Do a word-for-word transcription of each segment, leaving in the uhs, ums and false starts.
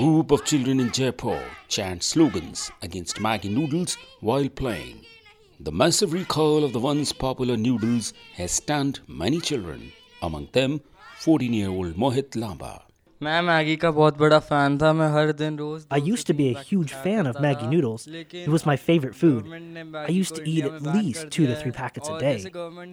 group of children in Jaipur chant slogans against Maggi noodles while playing. The massive recall of the once popular noodles has stunned many children, among them fourteen-year-old Mohit Lamba. मैं Maggi का बहुत बड़ा fan था मैं हर दिन रोज I used to be a huge fan of Maggi noodles. It was my favorite food. I used to eat at least two to three packets a day.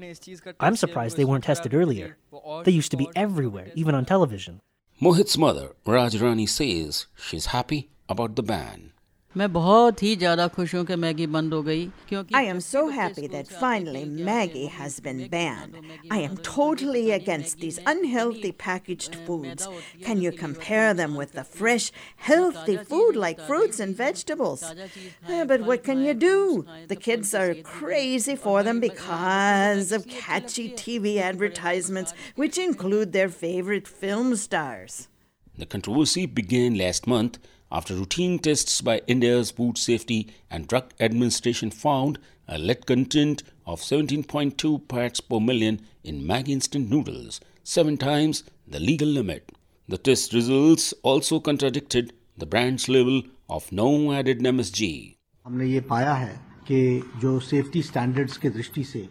I'm surprised they weren't tested earlier. They used to be everywhere, even on television. Mohit's mother, Rajrani, says she's happy about the ban. मैं बहुत ही ज़्यादा खुश हूँ कि Maggi बंद हो गई क्योंकि I am so happy that finally Maggi has been banned. I am totally against these unhealthy packaged foods. Can you compare them with the fresh, healthy food like fruits and vegetables? Uh, but what can you do? The kids are crazy for them because of catchy T V advertisements which include their favorite film stars. The controversy began last month after routine tests by India's Food Safety and Drug Administration found a lead content of seventeen point two parts per million in Maggi instant noodles, seven times the legal limit. The test results also contradicted the brand's label of no added M S G. हमने ये पाया है कि जो safety standards के दृष्टि से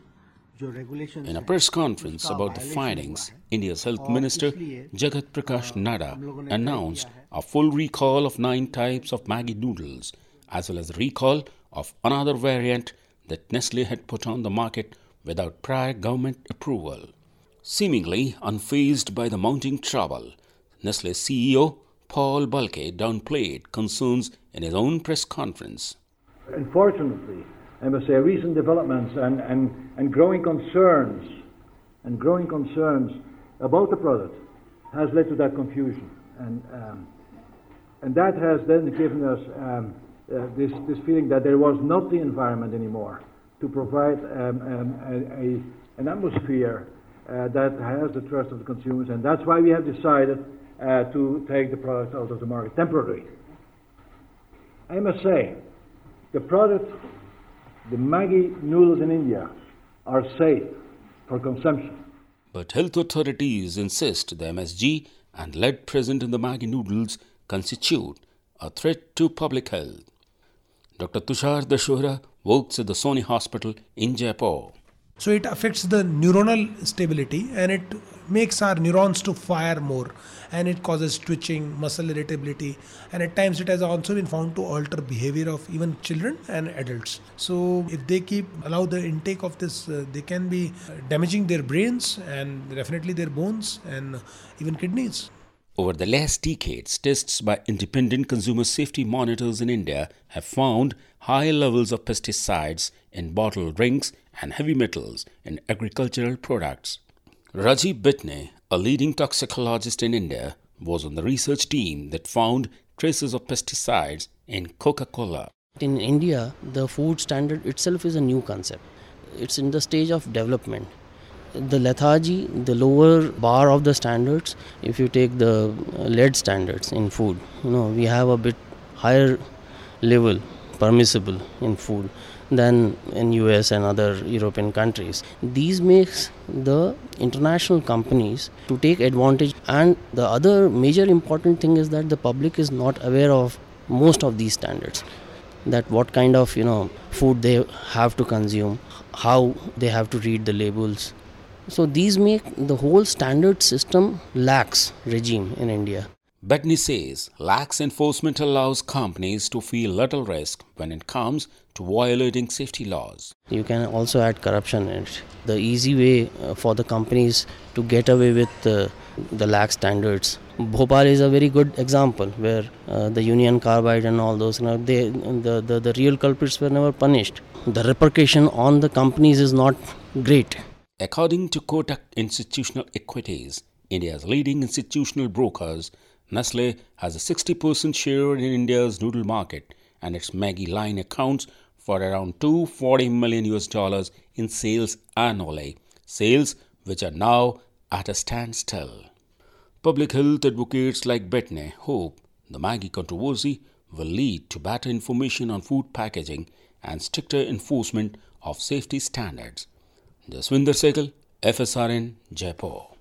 In a press conference about the findings, India's Health Minister Jagat Prakash Nadda announced a full recall of nine types of Maggi noodles, as well as the recall of another variant that Nestle had put on the market without prior government approval. Seemingly unfazed by the mounting trouble, Nestle's C E O Paul Bulcke downplayed concerns in his own press conference. Unfortunately, I must say, recent developments and, and, and growing concerns and growing concerns about the product has led to that confusion, and um, and that has then given us um, uh, this this feeling that there was not the environment anymore to provide um, um, a, a an atmosphere uh, that has the trust of the consumers, and that's why we have decided uh, to take the product out of the market temporarily. I must say, the product. The Maggi noodles in India are safe for consumption. But health authorities insist the M S G and lead present in the Maggi noodles constitute a threat to public health. Doctor Tushar Dashohra works at the Sony Hospital in Jaipur. So it affects the neuronal stability and it makes our neurons to fire more, and it causes twitching, muscle irritability, and at times it has also been found to alter behavior of even children and adults. So if they keep allow the intake of this, uh, they can be damaging their brains and definitely their bones and even kidneys. Over the last decades, tests by independent consumer safety monitors in India have found high levels of pesticides in bottled drinks and heavy metals in agricultural products. Rajiv Bitne, a leading toxicologist in India, was on the research team that found traces of pesticides in Coca-Cola. In India, the food standard itself is a new concept. It's in the stage of development. The lethargy, the lower bar of the standards, if you take the lead standards in food, you know, we have a bit higher level permissible in food than in U S and other European countries. These makes the international companies to take advantage, and the other major important thing is that the public is not aware of most of these standards, that what kind of, you know, food they have to consume, how they have to read the labels. So these make the whole standard system lax regime in India. Bitne says lax enforcement allows companies to feel little risk when it comes to violating safety laws. You can also add corruption in it. The easy way uh, for the companies to get away with uh, the lax standards. Bhopal is a very good example where uh, the Union Carbide and all those, you know, they, the, the, the real culprits were never punished. The repercussion on the companies is not great. According to Kotak Institutional Equities, India's leading institutional brokers, Nestle has a sixty percent share in India's noodle market, and its Maggi line accounts for around two hundred forty million U S dollars in sales annually, sales which are now at a standstill. Public health advocates like Bitne hope the Maggi controversy will lead to better information on food packaging and stricter enforcement of safety standards. Jaswinder Sehgal, F S R N, Jaipur.